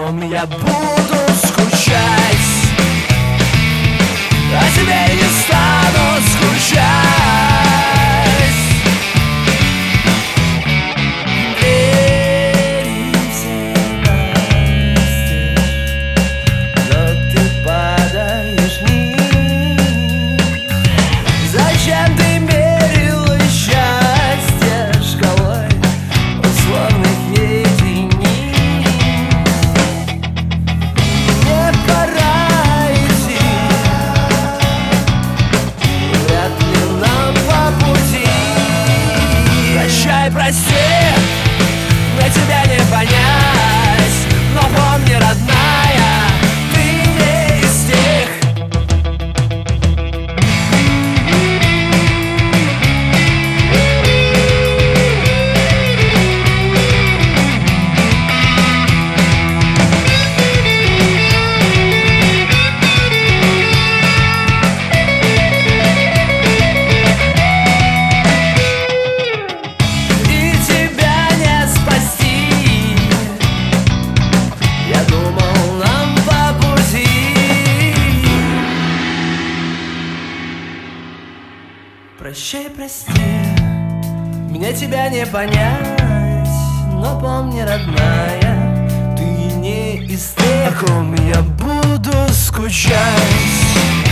ком я буду скучать, о тебе не стану скучать. Двери все настежь, но ты падаешь вниз. Зачем ты мерила счастье шкалой условных единиц? Мне пора идти, вряд ли нам по пути. Прощай, прости, мне тебя не понять, но помни, родная, ты не из тех. И тебя не спасти, я думал, нам по пути. Прощай, прости, мне тебя не понять, но помни, родная, ты не из тех, о ком я буду скучать.